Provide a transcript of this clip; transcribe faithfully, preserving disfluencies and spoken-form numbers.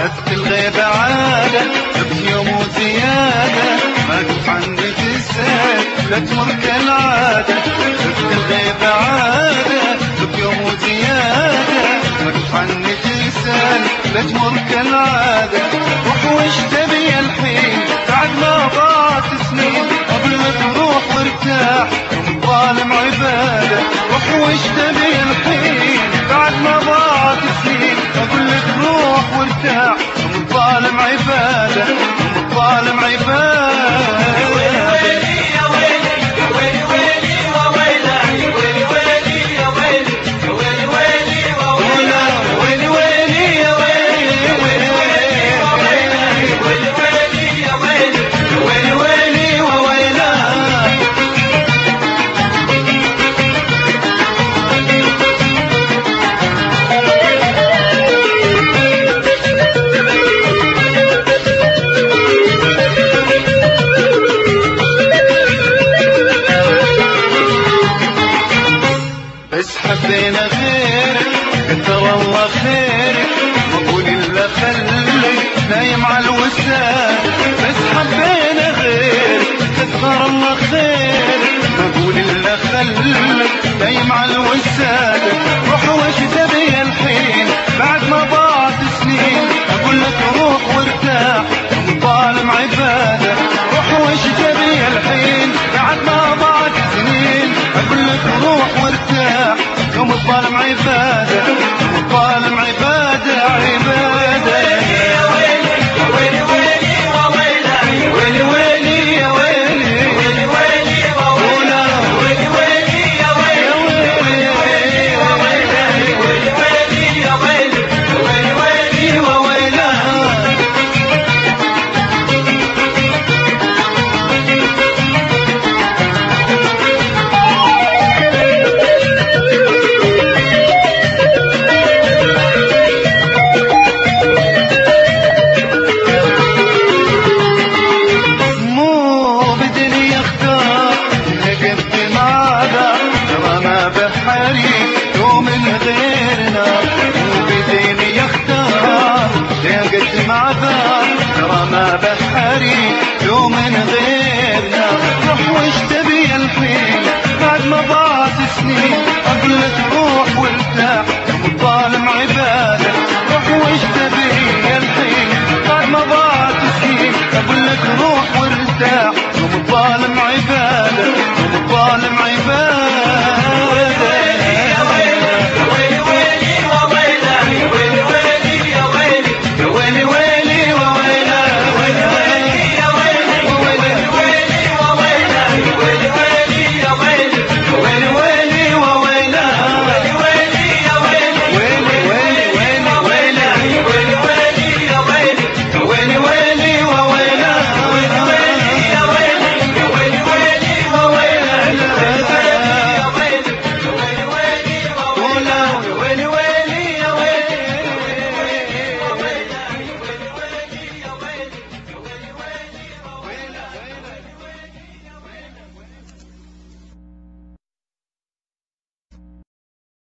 شفت الغيبة عادة شفت يوم وزيادة ما قلت عني تسأل لا تمر كالعادة شفت الغيبة عادة شفت يوم وزيادة ما قلت عني تسأل لا تمر كالعادة روح وش تبي الحين بعد ما ضاعت سنين قبل ما تروح وارتاح يوم الظالم عبادة روح وش تبي الحين بعد ما ضاعت سنين قبل ما تروح وارتاح يوم الظالم عبادة يوم الظالم عبادة بس حبينا غيرك كتر الله خيرك ما اقول الا خليك نايم على الوساد بس حبينا غيرك كتر الله خيرك ما اقول الا خليك نايم على الوساد روح وش تبي الحين بعد ما ضاعت سنين اقول لك روح وارتاح يوم الظالم عباده روح وش تبي الحين بعد ما ضاعت سنين اقول لك روح وارتاح يوم الظالم عباده يوم الظالم